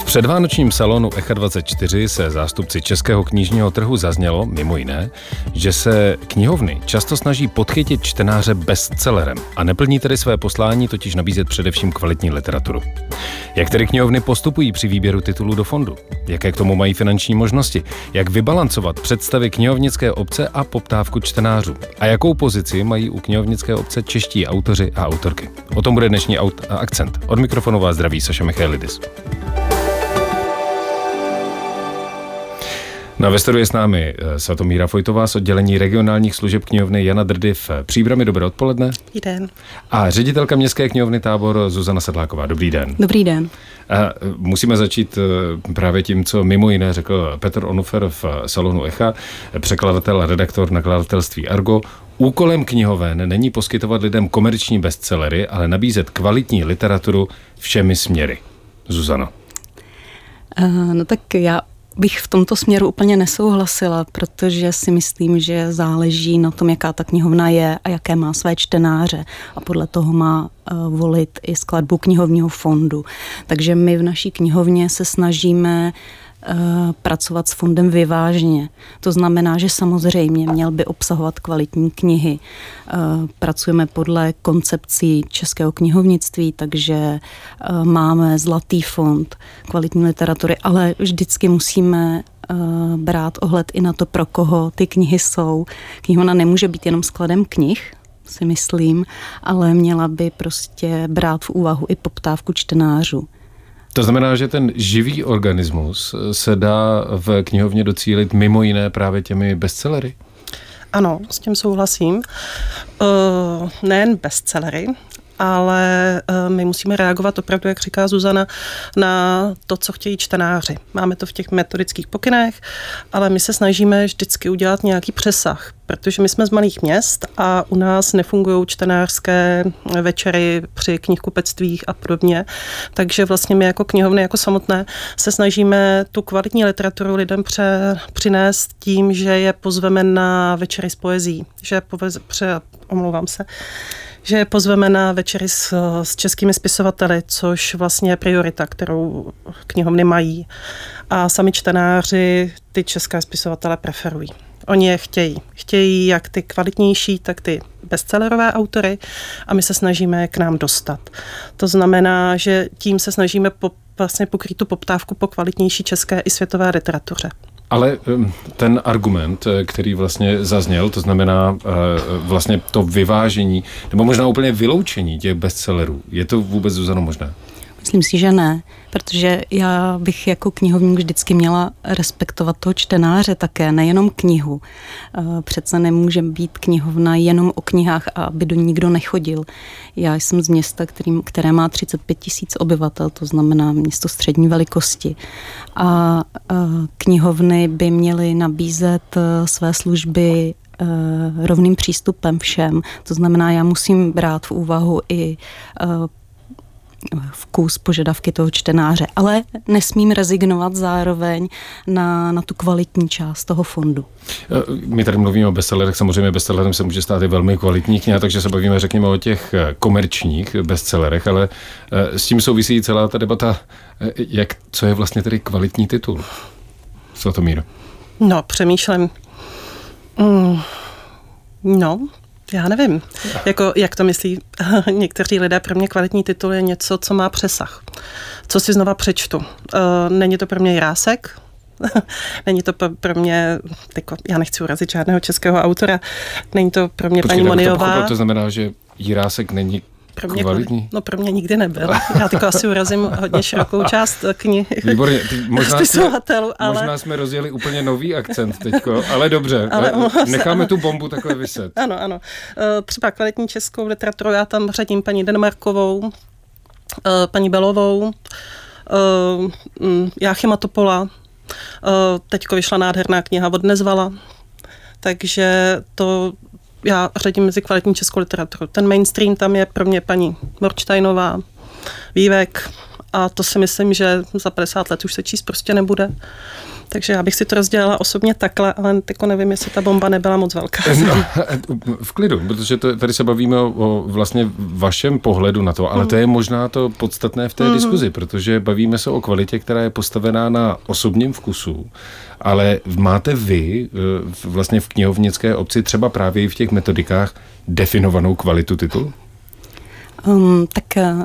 předvánočním salonu ECHA 24 se zástupci českého knižního trhu zaznělo, mimo jiné, že se knihovny často snaží podchytit čtenáře bestsellerem a neplní tedy své poslání, totiž nabízet především kvalitní literaturu. Jak tedy knihovny postupují při výběru titulů do fondu? Jaké k tomu mají finanční možnosti? Jak vybalancovat představy knihovnické obce a poptávku čtenářů? A jakou pozici mají u knihovnické obce čeští autoři a autorky? O tom bude dnešní akcent. Od mikrofonu vás zdraví Saša Michailidis. Na Vestoru je s námi Svatomíra Fojtová z oddělení regionálních služeb knihovny Jana Drdy v Příbrami. Dobré odpoledne. Dobrý den. A ředitelka městské knihovny Tábor Zuzana Sedláková. Dobrý den. Dobrý den. A musíme začít právě tím, co mimo jiné řekl Petr Onufer v salonu ECHA, překladatel a redaktor nakladatelství Argo. Úkolem knihoven není poskytovat lidem komerční bestsellery, ale nabízet kvalitní literaturu všemi směry. Zuzano. No tak já bych v tomto směru úplně nesouhlasila, protože si myslím, že záleží na tom, jaká ta knihovna je a jaké má své čtenáře a podle toho má volit i skladbu knihovního fondu. Takže my v naší knihovně se snažíme pracovat s fondem vyváženě. To znamená, že samozřejmě měl by obsahovat kvalitní knihy. Pracujeme podle koncepcí českého knihovnictví, takže máme zlatý fond kvalitní literatury, ale vždycky musíme brát ohled i na to, pro koho ty knihy jsou. Knihovna nemůže být jenom skladem knih, si myslím, ale měla by prostě brát v úvahu i poptávku čtenářů. To znamená, že ten živý organismus se dá v knihovně docílit mimo jiné právě těmi bestsellery? Ano, s tím souhlasím. Nejen bestsellery, ale my musíme reagovat opravdu, jak říká Zuzana, na to, co chtějí čtenáři. Máme to v těch metodických pokynech, ale my se snažíme vždycky udělat nějaký přesah, protože my jsme z malých měst a u nás nefungují čtenářské večery při knihkupectvích a podobně. Takže vlastně my jako knihovny, jako samotné, se snažíme tu kvalitní literaturu lidem přinést tím, že je pozveme na večery s poezí, že je pozveme na večery s českými spisovateli, což vlastně je priorita, kterou knihovny mají. A sami čtenáři ty české spisovatele preferují. Oni je chtějí. Chtějí jak ty kvalitnější, tak ty bestsellerové autory a my se snažíme je k nám dostat. To znamená, že tím se snažíme vlastně pokrýt tu poptávku po kvalitnější české i světové literatuře. Ale ten argument, který vlastně zazněl, to znamená vlastně to vyvážení, nebo možná úplně vyloučení těch bestsellerů, je to vůbec, Zuzano, možné? Myslím si, že ne, protože já bych jako knihovník vždycky měla respektovat toho čtenáře také, nejenom knihu. Přece nemůže být knihovna jenom o knihách a aby do ní nikdo nechodil. Já jsem z města, které má 35 000 obyvatel, to znamená město střední velikosti. A knihovny by měly nabízet své služby rovným přístupem všem. To znamená, já musím brát v úvahu i vkus, požadavky toho čtenáře, ale nesmím rezignovat zároveň na tu kvalitní část toho fondu. My tady mluvíme o bestsellerech, samozřejmě bestsellerem se může stát i velmi kvalitní kniha, takže se bavíme, řekněme, o těch komerčních bestsellerech, ale s tím souvisí celá ta debata, co je vlastně tedy kvalitní titul. Svatomíro. No, přemýšlím. Já nevím, jak to myslí někteří lidé. Pro mě kvalitní titul je něco, co má přesah. Co si znova přečtu. Není to pro mě Jirásek, není to pro mě, já nechci urazit žádného českého autora, není to pro mě paní Moniová. To znamená, že Jirásek není kvalitní? No pro mě nikdy nebyl. Já tylko asi urazím hodně širokou část knih. Výborně. Možná jsme rozjeli úplně nový akcent teďko, ale dobře. Necháme tu bombu takhle vyset. Ano. Třeba kvalitní českou literaturu, já tam řadím paní Denmarkovou, paní Belovou, Jáchyma Topola. Teďko vyšla nádherná kniha od Nezvala. Takže to já řadím mezi kvalitní českou literaturu. Ten mainstream tam je pro mě paní Morčtajnová, Vývek a to si myslím, že za 50 let už se číst prostě nebude. Takže já bych si to rozdělala osobně takhle, ale tyko nevím, jestli ta bomba nebyla moc velká. No, v klidu, protože tady se bavíme o vlastně vašem pohledu na to, ale to je možná to podstatné v té diskuzi, protože bavíme se o kvalitě, která je postavená na osobním vkusu, ale máte vy vlastně v knihovnické obci třeba právě i v těch metodikách definovanou kvalitu titulu? Tak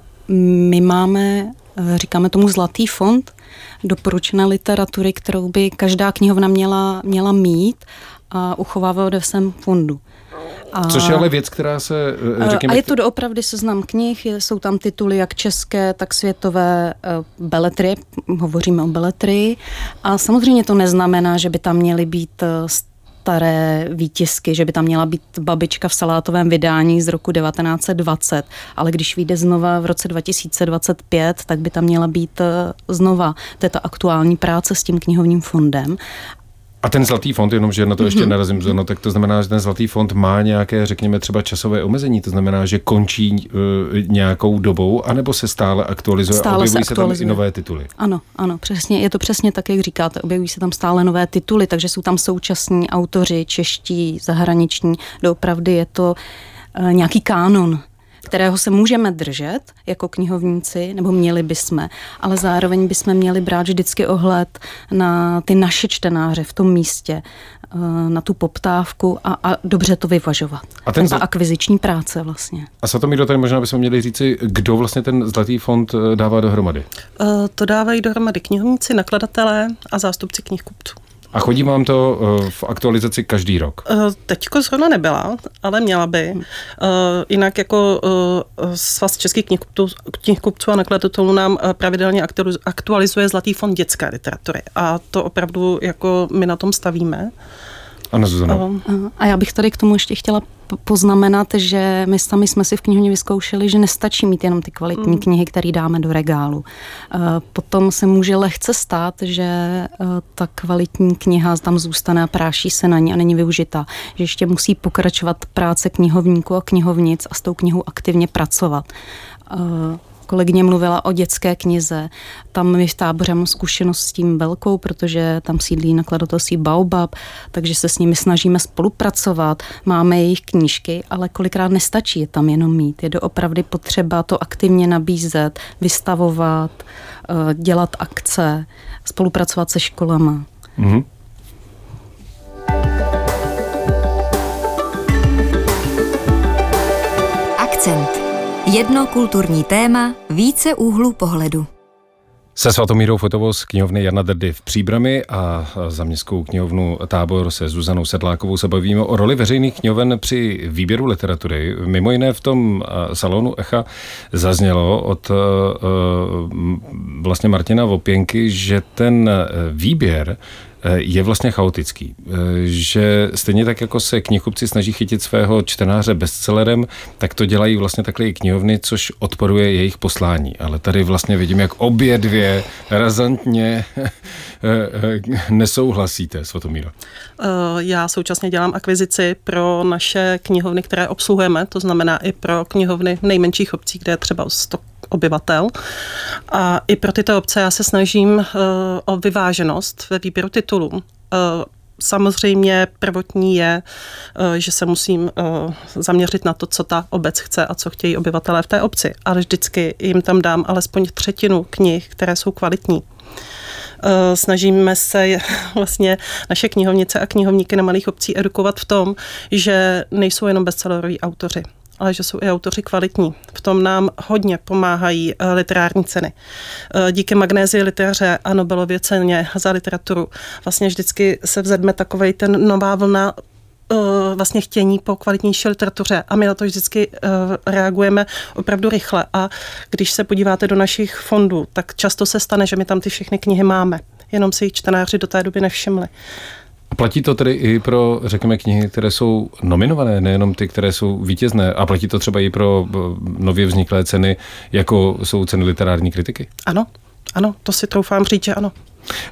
my máme, říkáme tomu zlatý fond doporučené literatury, kterou by každá knihovna měla mít a uchovávat ve svém fondu. Což je ale věc, která se, řekněme... A je to doopravdy seznam knih, jsou tam tituly jak české, tak světové beletrie, hovoříme o beletrii. A samozřejmě to neznamená, že by tam měly být staré výtisky, že by tam měla být Babička v salátovém vydání z roku 1920, ale když vyjde znova v roce 2025, tak by tam měla být znova. To je ta aktuální práce s tím knihovním fondem. A ten zlatý fond, jenom že na to ještě narazím, no, tak to znamená, že ten zlatý fond má nějaké, řekněme, třeba časové omezení, to znamená, že končí nějakou dobou, anebo se stále aktualizuje a objevují se tam i nové tituly. Ano, přesně, je to přesně tak, jak říkáte, objevují se tam stále nové tituly, takže jsou tam současní autoři, čeští, zahraniční, doopravdy je to nějaký kánon, kterého se můžeme držet jako knihovníci, nebo měli bychom, ale zároveň bychom měli brát vždycky ohled na ty naše čtenáře v tom místě, na tu poptávku a dobře to vyvažovat. A ta akviziční práce vlastně. A Satomíro, tady možná bychom měli říci, kdo vlastně ten zlatý fond dává dohromady? To dávají dohromady knihovníci, nakladatelé a zástupci knihkupců. A chodí vám to v aktualizaci každý rok? Teďko zrovna nebyla, ale měla by. Jinak jako Svaz českých knihkupců a nakladatelů nám pravidelně aktualizuje zlatý fond dětské literatury. A to opravdu jako my na tom stavíme. Ano, Zuzana. A já bych tady k tomu ještě chtěla poznamenat, že my sami jsme si v knihovně vyzkoušeli, že nestačí mít jenom ty kvalitní knihy, které dáme do regálu. Potom se může lehce stát, že ta kvalitní kniha tam zůstane a práší se na ní a není využitá. Že ještě musí pokračovat práce knihovníků a knihovnic a s tou knihou aktivně pracovat. Kolegyně mluvila o dětské knize. Tam my v Táboře mám zkušenost s tím velkou, protože tam sídlí nakladatelství Baobab, takže se s nimi snažíme spolupracovat. Máme jejich knížky, ale kolikrát nestačí je tam jenom mít. Je doopravdy potřeba to aktivně nabízet, vystavovat, dělat akce, spolupracovat se školama. Mm-hmm. Akcent. Jedno kulturní téma, více úhlů pohledu. Se Svatomírou Fotovou z knihovny Jana Drdy v Příbrami a za městskou knihovnu Tábor se Zuzanou Sedlákovou se bavíme o roli veřejných knihoven při výběru literatury. Mimo jiné v tom salonu Echa zaznělo od vlastně Martina Vopěnky, že ten výběr je vlastně chaotický. Že stejně tak, jako se knihkupci snaží chytit svého čtenáře bestsellerem, tak to dělají vlastně takhle i knihovny, což odporuje jejich poslání. Ale tady vlastně vidím, jak obě dvě razantně nesouhlasíte, Svatomíro. Já současně dělám akvizici pro naše knihovny, které obsluhujeme, to znamená i pro knihovny v nejmenších obcích, kde je třeba 100 obyvatel. A i pro tyto obce já se snažím o vyváženost ve výběru titulů. Samozřejmě prvotní je, že se musím zaměřit na to, co ta obec chce a co chtějí obyvatelé v té obci. Ale vždycky jim tam dám alespoň 1/3 knih, které jsou kvalitní. Snažíme se vlastně naše knihovnice a knihovníky na malých obcí edukovat v tom, že nejsou jenom bestselleroví autoři, ale že jsou i autoři kvalitní. V tom nám hodně pomáhají literární ceny. Díky Magnézii liteře a Nobelově ceně za literaturu vlastně vždycky se vzedme takovej ten nová vlna vlastně chtění po kvalitnější literatuře a my na to vždycky reagujeme opravdu rychle. A když se podíváte do našich fondů, tak často se stane, že my tam ty všechny knihy máme. Jenom si jich čtenáři do té doby nevšimli. A platí to tedy i pro, řekněme, knihy, které jsou nominované, nejenom ty, které jsou vítězné. A platí to třeba i pro nově vzniklé ceny, jako jsou ceny literární kritiky? Ano, to si troufám říct, že ano. A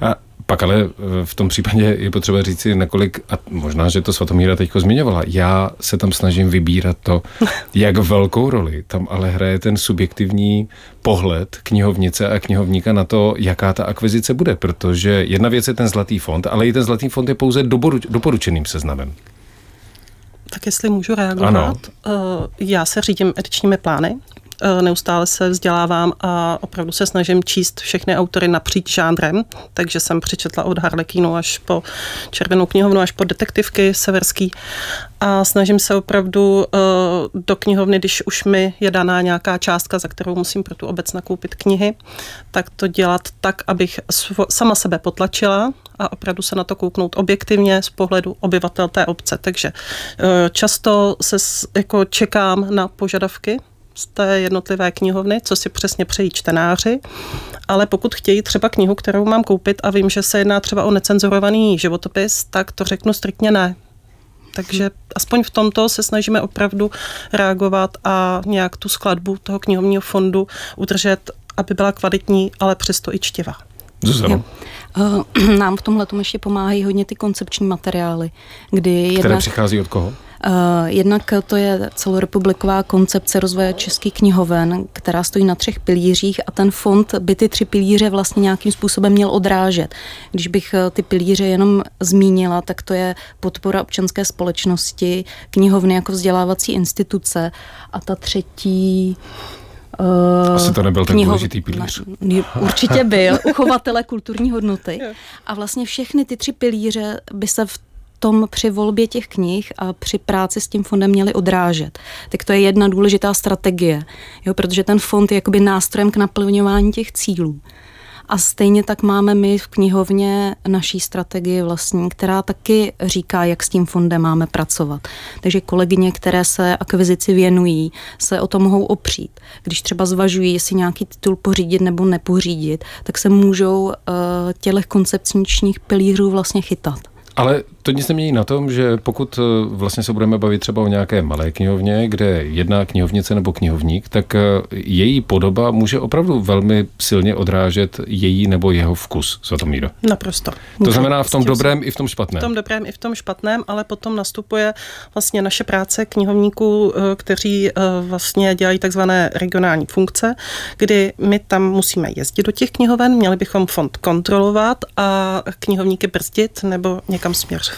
Pak ale v tom případě je potřeba říci, nakolik, a možná, že to Svatomíra teďko zmiňovala, já se tam snažím vybírat to, jak velkou roli tam ale hraje ten subjektivní pohled knihovnice a knihovníka na to, jaká ta akvizice bude, protože jedna věc je ten Zlatý fond, ale i ten Zlatý fond je pouze doporučeným seznamem. Tak jestli můžu reagovat. Ano. Já se řídím edičními plány, neustále se vzdělávám a opravdu se snažím číst všechny autory napříč žánrem, takže jsem přečetla od Harlekínu až po Červenou knihovnu, až po detektivky severský a snažím se opravdu do knihovny, když už mi je daná nějaká částka, za kterou musím pro tu obec nakoupit knihy, tak to dělat tak, abych sama sebe potlačila a opravdu se na to kouknout objektivně z pohledu obyvatel té obce. Takže často se jako čekám na požadavky z té jednotlivé knihovny, co si přesně přejí čtenáři, ale pokud chtějí třeba knihu, kterou mám koupit a vím, že se jedná třeba o necenzurovaný životopis, tak to řeknu striktně ne. Takže aspoň v tomto se snažíme opravdu reagovat a nějak tu skladbu toho knihovního fondu udržet, aby byla kvalitní, ale přesto i čtivá. Zuzano. Nám v tomhle ještě pomáhají hodně ty koncepční materiály, které přichází od koho? Jednak to je celorepubliková koncepce rozvoje českých knihoven, která stojí na 3 pilířích a ten fond by ty 3 pilíře vlastně nějakým způsobem měl odrážet. Když bych ty pilíře jenom zmínila, tak to je podpora občanské společnosti, knihovny jako vzdělávací instituce a ta třetí... Asi to nebyl ten důležitý pilíř. Určitě byl, uchovatele kulturní hodnoty. A vlastně všechny ty 3 pilíře by se v tom při volbě těch knih a při práci s tím fondem měli odrážet. Tak to je jedna důležitá strategie, jo, protože ten fond je jakoby nástrojem k naplňování těch cílů. A stejně tak máme my v knihovně naší strategii vlastní, která taky říká, jak s tím fondem máme pracovat. Takže kolegyně, které se akvizici věnují, se o to mohou opřít. Když třeba zvažují, jestli nějaký titul pořídit nebo nepořídit, tak se můžou těch koncepčních pilířů vlastně chytat. Ale to nic nemění na tom, že pokud vlastně se budeme bavit třeba o nějaké malé knihovně, kde jedna knihovnice nebo knihovník, tak její podoba může opravdu velmi silně odrážet její nebo jeho vkus, Svatomíro. Naprosto. To znamená v tom dobrém i v tom špatném. V tom dobrém i v tom špatném, ale potom nastupuje vlastně naše práce knihovníků, kteří vlastně dělají takzvané regionální funkce, kdy my tam musíme jezdit do těch knihoven, měli bychom fond kontrolovat a knihovníky brzdit nebo někam směřovat.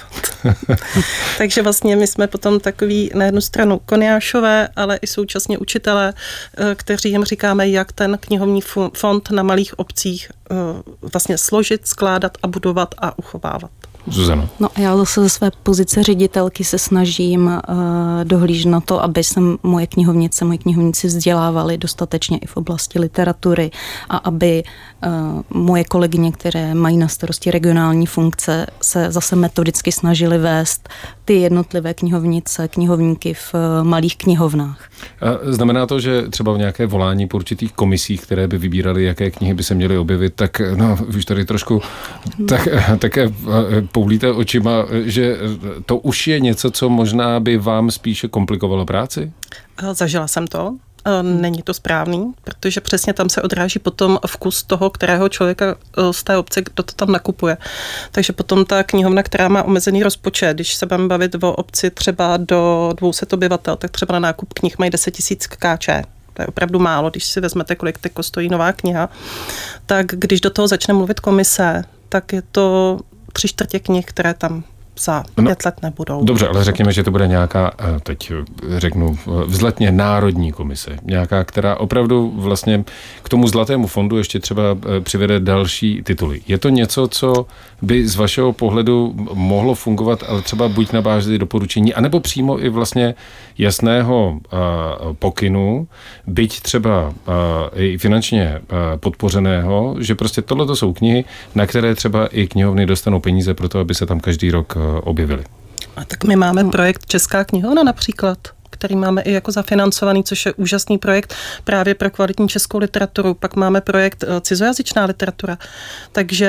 Takže vlastně my jsme potom takový na jednu stranu koniášové, ale i současně učitelé, kteří jim říkáme, jak ten knihovní fond na malých obcích vlastně složit, skládat a budovat a uchovávat. Zuzano. No a já zase ze své pozice ředitelky se snažím dohlížet na to, aby se moji knihovníci vzdělávali dostatečně i v oblasti literatury a aby moje kolegyně, které mají na starosti regionální funkce, se zase metodicky snažili vést ty jednotlivé knihovníky v malých knihovnách. A znamená to, že třeba v nějaké volání po určitých komisích, které by vybíraly, jaké knihy by se měly objevit, tak no, už tady trošku také poulíte očima, že to už je něco, co možná by vám spíše komplikovalo práci? Zažila jsem to. Není to správný, protože přesně tam se odráží potom vkus toho, kterého člověka z té obce, kdo to tam nakupuje. Takže potom ta knihovna, která má omezený rozpočet, když se budeme bavit o obci třeba do 200 obyvatel, tak třeba na nákup knih mají 10 000 kč. To je opravdu málo, když si vezmete, kolik teď stojí nová kniha. Tak když do toho začne mluvit komise, tak je to 3/4 knih, které tam za 5 let nebudou. Dobře, ale řekněme, že to bude nějaká, teď řeknu, vzletně národní komise. Nějaká, která opravdu vlastně k tomu Zlatému fondu ještě třeba přivede další tituly. Je to něco, co by z vašeho pohledu mohlo fungovat, ale třeba buď na bázi doporučení, anebo přímo i vlastně jasného pokynu, byť třeba i finančně podpořeného, že prostě tohleto jsou knihy, na které třeba i knihovny dostanou peníze pro to, aby se tam každý rok objevili. A tak my máme projekt Česká knihovna například, který máme i jako zafinancovaný, což je úžasný projekt právě pro kvalitní českou literaturu. Pak máme projekt Cizojazyčná literatura. Takže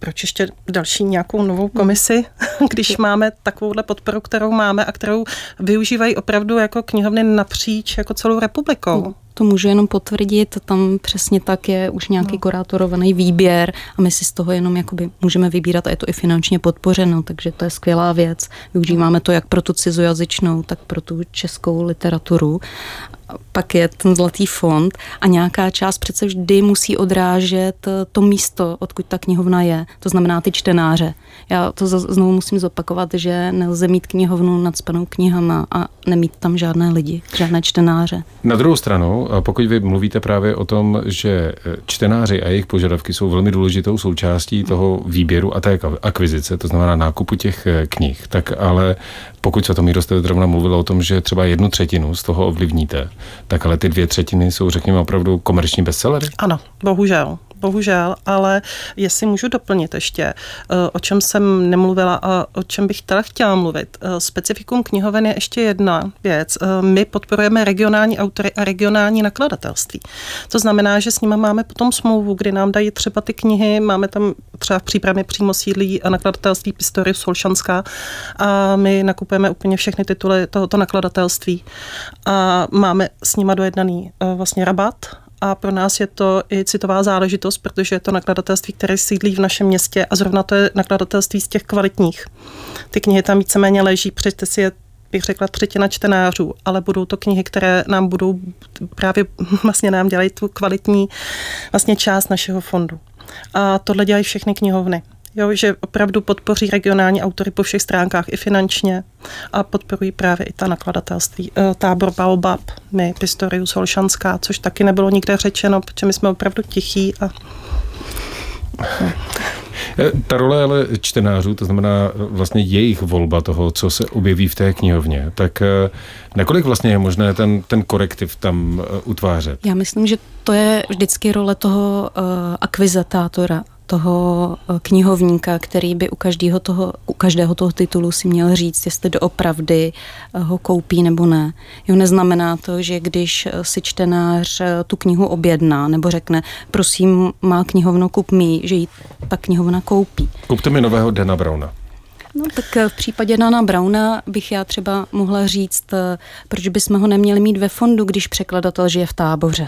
proč ještě další nějakou novou komisi, když máme takovouhle podporu, kterou máme a kterou využívají opravdu jako knihovny napříč jako celou republikou. To můžu jenom potvrdit, tam přesně tak je už nějaký kurátorovaný výběr a my si z toho jenom jakoby můžeme vybírat a je to i finančně podpořeno, takže to je skvělá věc. Využíváme to jak pro tu cizojazyčnou, tak pro tu českou literaturu. Pak je ten Zlatý fond a nějaká část přece vždy musí odrážet to místo, odkud ta knihovna je, to znamená ty čtenáře. Já to znovu musím zopakovat, že nelze mít knihovnu nacpanou knihama a nemít tam žádné lidi, žádné čtenáře. Na druhou stranu, pokud vy mluvíte právě o tom, že čtenáři a jejich požadavky jsou velmi důležitou součástí toho výběru a té akvizice, to znamená nákupu těch knih, tak ale pokud Svatomíro jste zrovna mluvila o tom, že třeba 1/3 z toho ovlivníte, tak ale ty 2/3 jsou, řekněme, opravdu komerční bestsellery? Ano, bohužel, ale jestli můžu doplnit ještě, o čem jsem nemluvila a o čem bych chtěla mluvit. Specifikum knihoven je ještě jedna věc. My podporujeme regionální autory a regionální nakladatelství. To znamená, že s nimi máme potom smlouvu, kdy nám dají třeba ty knihy, máme tam třeba v Příbrami přímo sídlí nakladatelství Pistorius Solšanská a my nakupujeme úplně všechny tituly tohoto nakladatelství a máme s nima dojednaný vlastně rabat. A pro nás je to i citová záležitost, protože je to nakladatelství, které sídlí v našem městě a zrovna to je nakladatelství z těch kvalitních. Ty knihy tam víceméně leží, přečte si je, bych řekla, 1/3 čtenářů, ale budou to knihy, které nám budou právě vlastně nám dělají tu kvalitní vlastně část našeho fondu. A tohle dělají všechny knihovny. Jo, že opravdu podpoří regionální autory po všech stránkách i finančně a podporují právě i ta nakladatelství. Tábor Baobab, my Pistorius Holšanská, což taky nebylo nikde řečeno, protože my jsme opravdu tichí. Ta role ale čtenářů, to znamená vlastně jejich volba toho, co se objeví v té knihovně, tak nakolik vlastně je možné ten korektiv tam utvářet? Já myslím, že to je vždycky role toho akvizitátora, toho knihovníka, který by u každého toho titulu si měl říct, jestli doopravdy ho koupí nebo ne. Jo, neznamená to, že když si čtenář tu knihu objedná nebo řekne, prosím, má knihovno, kup mi, že ji ta knihovna koupí. Kupte mi nového Dana Browna. No tak v případě Dana Browna bych já třeba mohla říct, proč bychom ho neměli mít ve fondu, když překladatel žije v Táboře.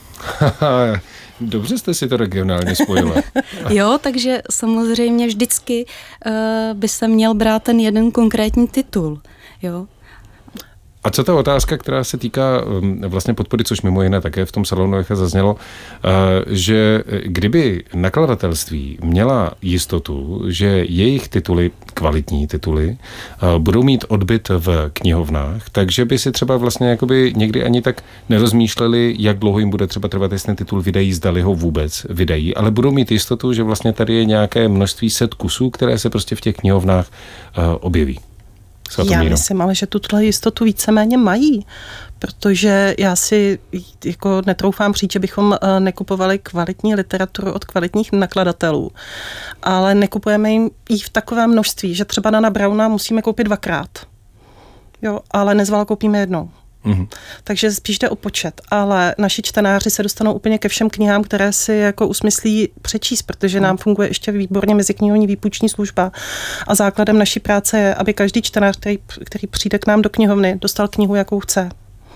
Dobře jste si to regionálně spojila. Jo, takže samozřejmě vždycky by se měl brát ten jeden konkrétní titul. Jo. A co ta otázka, která se týká vlastně podpory, což mimo jiné také v tom salonu Echa zaznělo, že kdyby nakladatelství měla jistotu, že jejich tituly, kvalitní tituly, budou mít odbyt v knihovnách, takže by si třeba vlastně jakoby někdy ani tak nerozmýšleli, jak dlouho jim bude třeba trvat, jestli ten titul vydají, zdali ho vůbec vydají, ale budou mít jistotu, že vlastně tady je nějaké množství set kusů, které se prostě v těch knihovnách objeví. Já myslím, ale že tuto jistotu víceméně mají, protože já si jako netroufám říct, že bychom nekupovali kvalitní literaturu od kvalitních nakladatelů, ale nekupujeme jim i v takovém množství, že třeba Dana Browna musíme koupit 2krát, jo, ale Nezvala koupíme jednou. Takže spíš jde o počet, ale naši čtenáři se dostanou úplně ke všem knihám, které si jako usmyslí přečíst, protože nám funguje ještě výborně meziknihovní výpůjční služba a základem naší práce je, aby každý čtenář, který přijde k nám do knihovny, dostal knihu, jakou chce.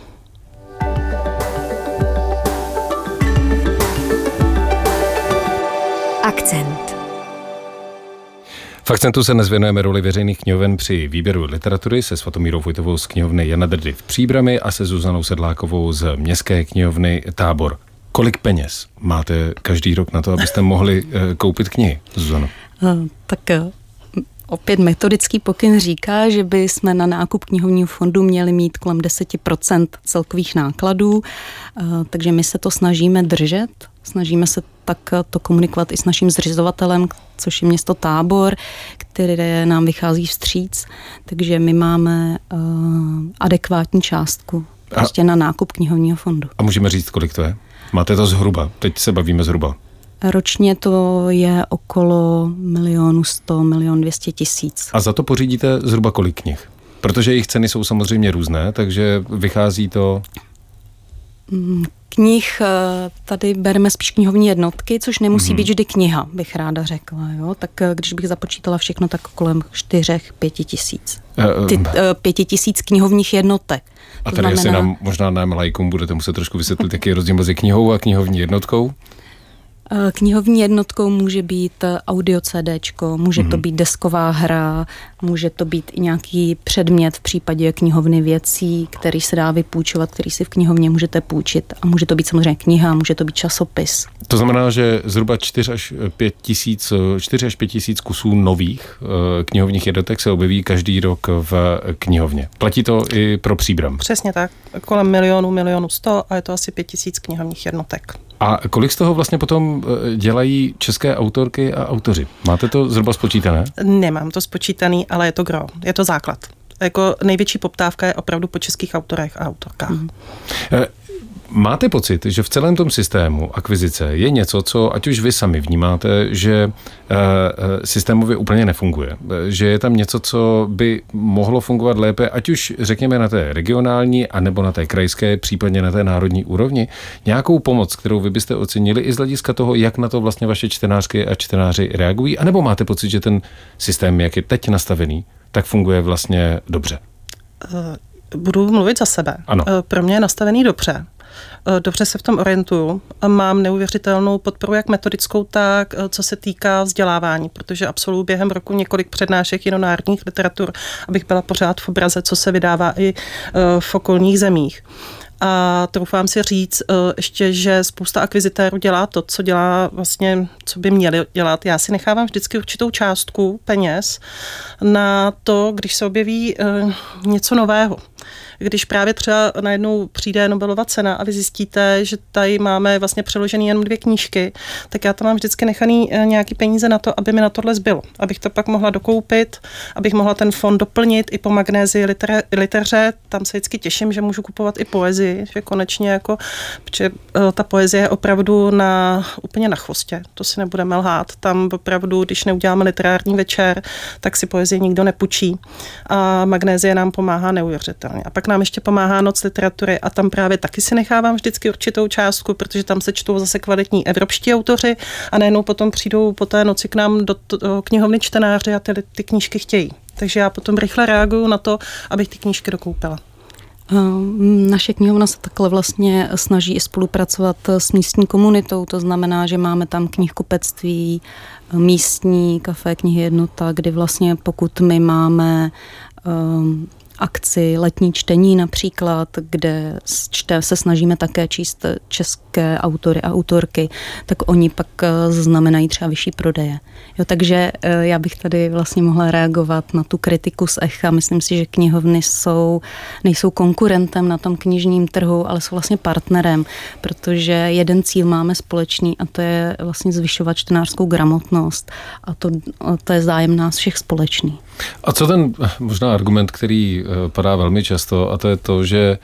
Akcent. V Akcentu se dnes věnujeme roli veřejných knihoven při výběru literatury se Svatomírou Vojtovou z knihovny Jana Drdy v Příbrami a se Zuzanou Sedlákovou z městské knihovny Tábor. Kolik peněz máte každý rok na to, abyste mohli koupit knihy, Zuzano? Tak opět metodický pokyn říká, že by jsme na nákup knihovního fondu měli mít kolem 10% celkových nákladů, takže my se to snažíme držet. Snažíme se tak to komunikovat i s naším zřizovatelem, což je město Tábor, které nám vychází vstříc. Takže my máme adekvátní částku prostě na nákup knihovního fondu. A můžeme říct, kolik to je? Máte to zhruba? Teď se bavíme zhruba. Ročně to je okolo 1 200 000. A za to pořídíte zhruba kolik knih? Protože jejich ceny jsou samozřejmě různé, takže vychází to... Knih tady bereme spíš knihovní jednotky, což nemusí být vždy kniha, bych ráda řekla. Jo? Tak když bych započítala všechno, tak kolem 4-5 tisíc. 5 tisíc knihovních jednotek. A tady asi nám možná nám lajkům budete muset trošku vysvětlit, jaký je rozdíl mezi knihou a knihovní jednotkou. Knihovní jednotkou může být audio CDčko, může to být desková hra, může to být i nějaký předmět v případě knihovny věcí, který se dá vypůjčovat, který si v knihovně můžete půjčit. A může to být samozřejmě kniha, může to být časopis. To znamená, že zhruba 4 až 5 tisíc kusů nových knihovních jednotek se objeví každý rok v knihovně. Platí to i pro Příbram? Přesně tak. Kolem 1,1 a je to asi 5 tisíc knihovních jednotek. A kolik z toho vlastně potom dělají české autorky a autoři? Máte to zhruba spočítané? Nemám to spočítaný, ale je to gro. Je to základ. Jako největší poptávka je opravdu po českých autorech a autorkách. Máte pocit, že v celém tom systému akvizice je něco, co ať už vy sami vnímáte, že systémově úplně nefunguje? Že je tam něco, co by mohlo fungovat lépe, ať už řekněme na té regionální, anebo na té krajské, případně na té národní úrovni? Nějakou pomoc, kterou vy byste ocenili i z hlediska toho, jak na to vlastně vaše čtenářky a čtenáři reagují? A nebo máte pocit, že ten systém, jak je teď nastavený, tak funguje vlastně dobře? Budu mluvit za sebe. Ano. Pro mě je nastavený dobře. Dobře se v tom orientuju. Mám neuvěřitelnou podporu jak metodickou, tak co se týká vzdělávání, protože absolvuji během roku několik přednášek národních literatur, abych byla pořád v obraze, co se vydává i v okolních zemích. A troufám si říct ještě, že spousta akvizitérů dělá to, co dělá vlastně, co by měli dělat. Já si nechávám vždycky určitou částku peněz na to, když se objeví něco nového. Když právě třeba najednou přijde Nobelova cena a vy zjistíte, že tady máme vlastně přeložený jenom 2 knížky, tak já tam mám vždycky nechaný nějaký peníze na to, aby mi na tohle zbylo. Abych to pak mohla dokoupit, abych mohla ten fond doplnit i po Magnézii liteře. Tam se vždycky těším, že můžu kupovat i poezii, že konečně jako, protože ta poezie je opravdu úplně na chvostě, to si nebudeme lhát. Tam opravdu, když neuděláme literární večer, tak si poezii nikdo nepůjčí. A Magnézie nám pomáhá neuvěřitelně. A pak nám ještě pomáhá Noc literatury a tam právě taky si nechávám vždycky určitou částku, protože tam se čtou zase kvalitní evropští autoři a najednou potom přijdou po té noci k nám do knihovny čtenáři a ty knížky chtějí. Takže já potom rychle reaguju na to, abych ty knížky dokoupila. Naše knihovna se takhle vlastně snaží i spolupracovat s místní komunitou, to znamená, že máme tam knihkupectví, místní kafe, knihy jednota, kdy vlastně pokud my máme akci letní čtení například, kde se snažíme také číst české autory a autorky, tak oni pak znamenají třeba vyšší prodeje. Jo, takže já bych tady vlastně mohla reagovat na tu kritiku z Echa. Myslím si, že knihovny nejsou konkurentem na tom knižním trhu, ale jsou vlastně partnerem, protože jeden cíl máme společný a to je vlastně zvyšovat čtenářskou gramotnost a to je zájem nás všech společný. A co ten možná argument, který padá velmi často, a to je to, že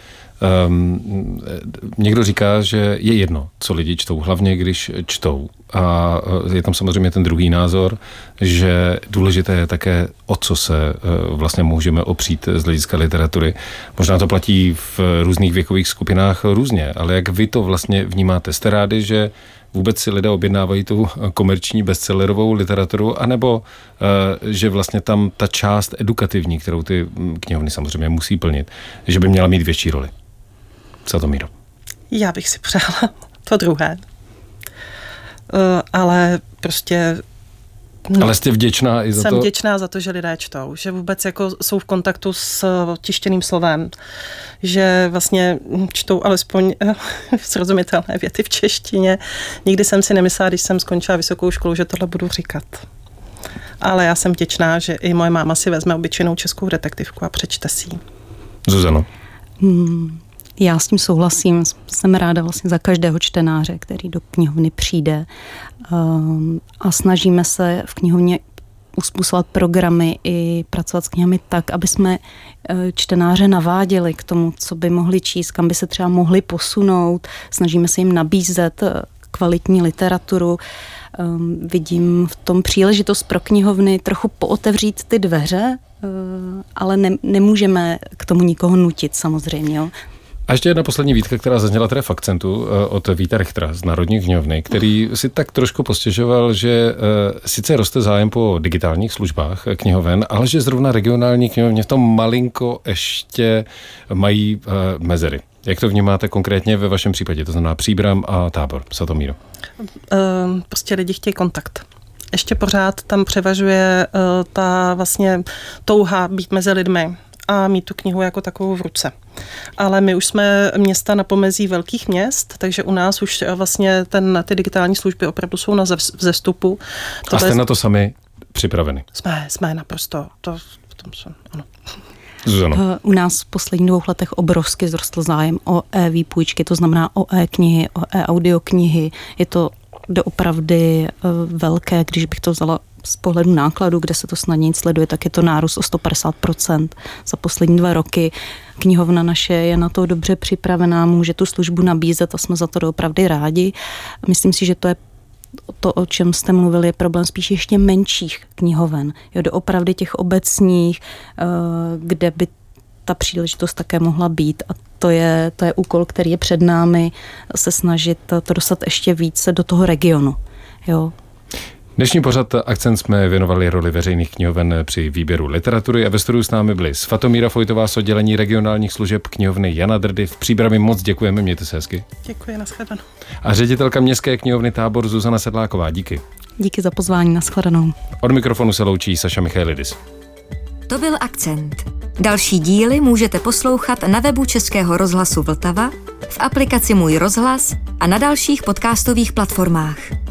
někdo říká, že je jedno, co lidi čtou, hlavně když čtou. A je tam samozřejmě ten druhý názor, že důležité je také, o co se vlastně můžeme opřít z hlediska literatury. Možná to platí v různých věkových skupinách různě, ale jak vy to vlastně vnímáte? Jste rádi, že vůbec si lidé objednávají tu komerční bestsellerovou literaturu, anebo že vlastně tam ta část edukativní, kterou ty knihovny samozřejmě musí plnit, že by měla mít větší roli? Co to, Míro? Já bych si přála to druhé. Ale prostě... Ale jste vděčná i za to? Jsem vděčná za to, že lidé čtou, že vůbec jako jsou v kontaktu s tištěným slovem, že vlastně čtou alespoň srozumitelné věty v češtině. Nikdy jsem si nemyslela, když jsem skončila vysokou školu, že tohle budu říkat. Ale já jsem vděčná, že i moje máma si vezme obyčejnou českou detektivku a přečte si ji. Zuzano. Já s tím souhlasím. Jsem ráda vlastně za každého čtenáře, který do knihovny přijde. A snažíme se v knihovně uspůsobovat programy i pracovat s knihami tak, aby jsme čtenáře naváděli k tomu, co by mohli číst, kam by se třeba mohli posunout. Snažíme se jim nabízet kvalitní literaturu. Vidím v tom příležitost pro knihovny trochu pootevřít ty dveře, ale nemůžeme k tomu nikoho nutit samozřejmě. Jo. A ještě jedna poslední výtka, která zazněla teda v akcentu od Víta Richtera z Národní knihovny, který si tak trošku postěžoval, že sice roste zájem po digitálních službách knihoven, ale že zrovna regionální knihovny v tom malinko ještě mají mezery. Jak to vnímáte konkrétně ve vašem případě, to znamená Příbram a Tábor, Satomíro? Prostě lidi chtějí kontakt. Ještě pořád tam převažuje ta vlastně touha být mezi lidmi a mít tu knihu jako takovou v ruce. Ale my už jsme města na pomezí velkých měst, takže u nás už vlastně ty digitální služby opravdu jsou na vzestupu. A jste na to sami připraveni? Jsme naprosto. Ano. Zuzano. U nás v posledních 2 letech obrovsky vzrostl zájem o e-výpůjčky, to znamená o e-knihy, o e-audioknihy. Je to doopravdy velké, když bych to vzala z pohledu nákladu, kde se to snadněji sleduje, tak je to nárůst o 150% za poslední 2 roky. Knihovna naše je na to dobře připravená, může tu službu nabízet a jsme za to doopravdy rádi. Myslím si, že to je to, o čem jste mluvili, je problém spíš ještě menších knihoven. Jo, doopravdy těch obecních, kde by ta příležitost také mohla být. A to je úkol, který je před námi, se snažit to dostat ještě více do toho regionu. Jo. Dnešní pořad Akcent jsme věnovali roli veřejných knihoven při výběru literatury a ve studiu s námi byli Svatomíra Fojtová z oddělení regionálních služeb knihovny Jana Drdy v Příbrami. Moc děkujeme, mějte se hezky. Děkuji, nashledanou. A ředitelka městské knihovny Tábor Zuzana Sedláková, díky. Díky za pozvání, nashledanou. Od mikrofonu se loučí Saša Michailidis. To byl Akcent. Další díly můžete poslouchat na webu Českého rozhlasu Vltava, v aplikaci Můj rozhlas a na dalších podcastových platformách.